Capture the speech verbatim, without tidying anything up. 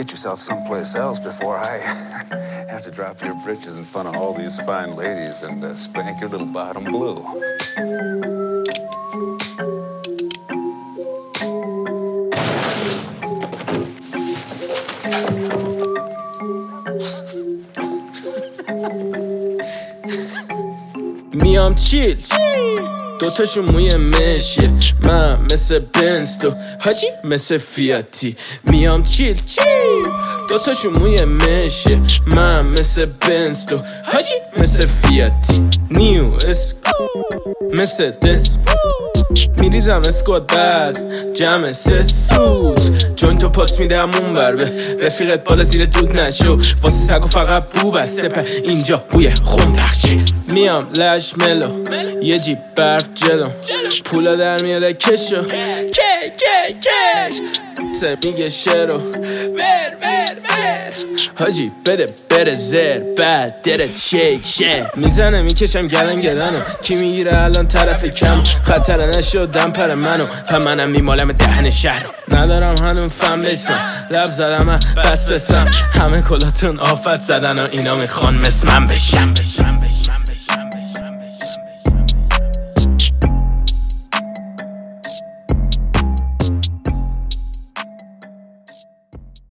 get yourself someplace else before I have to drop your britches in front of all these fine ladies and uh, spank your little bottom blue. میام چیل دوتاشون موی مشیه من مثل بنز تو حاجی مثل فیاتی میام چیل چیل دوتاشون موی مشیه من مثل بنز تو حاجی مثل فیاتی نیو اسکو مثل دس میریزم اسکوت بعد جمع سه سود جوین تو پاس میدم اون بر به رفیقت بالا زیر دود نشو واسه سگو فقط بو بسته په اینجا بوی خون پخچی میام لش ملو یه جیب برف جلو پولا در میاده کشو کی کی کی سه میگه شرو ور ور ور حاجی بده بره زر بعد دره چیک شه میزنه میکشم گلن گلنو کی میگیره الان طرف کم خطر نشد دم پر منو هم منم میمالم دهن شهرو ندارم هنون فهم بیسم لب زدم بس بسم همه کلاتون آفت زدن و اینا میخوان مثل من بشم